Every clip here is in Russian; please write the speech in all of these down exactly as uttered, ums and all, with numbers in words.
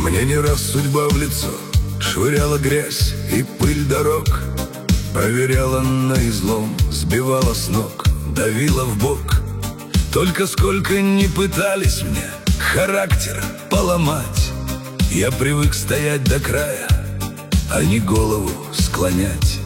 Мне не раз судьба в лицо швыряла грязь и пыль дорог, проверяла на излом, сбивала с ног, давила в бок. Только сколько ни пытались мне характер поломать, я привык стоять до края, а не голову склонять.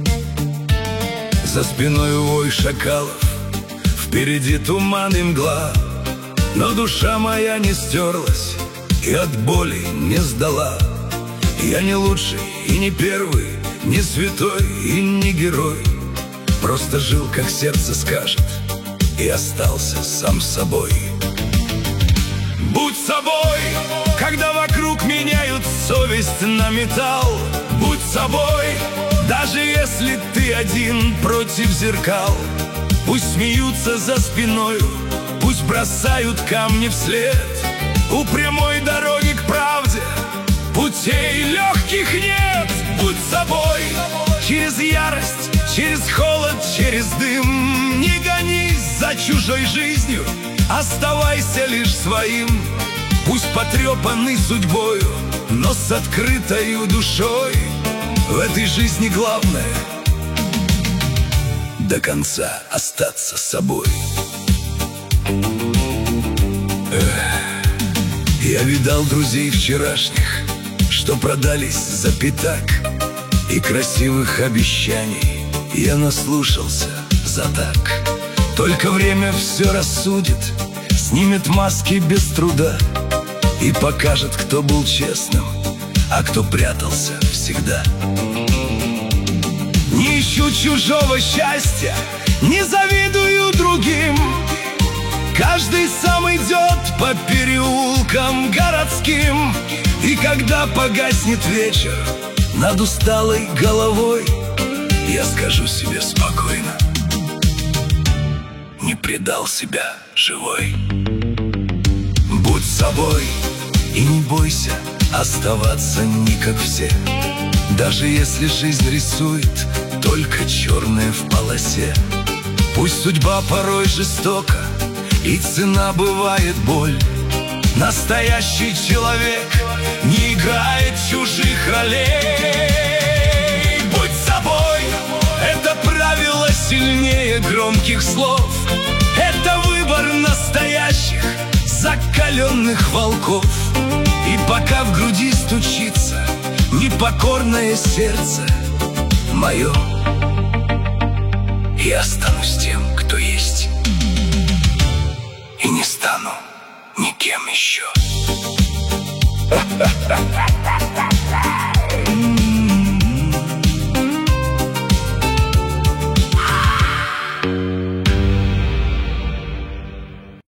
За спиной вой шакалов, впереди туман и мгла, но душа моя не стерлась и от боли не сдала. Я не лучший и не первый, не святой и не герой, просто жил, как сердце скажет, и остался сам собой. Будь собой, когда вокруг меняют совесть на металл. Будь собой, даже если ты один против зеркал. Пусть смеются за спиною, пусть бросают камни вслед. У прямой дороги к правде путей легких нет. Будь собой, через ярость, через холод, через дым. Не гонись за чужой жизнью, оставайся лишь своим. Пусть потрепанный судьбою, но с открытой душой. В этой жизни главное до конца остаться собой. Эх, я видал друзей вчерашних, что продались за пятак, и красивых обещаний я наслушался за так. Только время все рассудит, снимет маски без труда и покажет, кто был честным, а кто прятался всегда. Не ищу чужого счастья, не завидую другим. Каждый сам идет по переулкам городским. И когда погаснет вечер над усталой головой, я скажу себе спокойно: не предал себя живой. Будь собой и не бойся оставаться не как все, даже если жизнь рисует только черное в полосе. Пусть судьба порой жестока и цена бывает боль, настоящий человек не играет чужих ролей. Будь собой, это правило сильнее громких слов. Это выбор настоящих закаленных волков. И пока в груди стучится непокорное сердце мое, я останусь тем, кто есть, и не стану никем еще.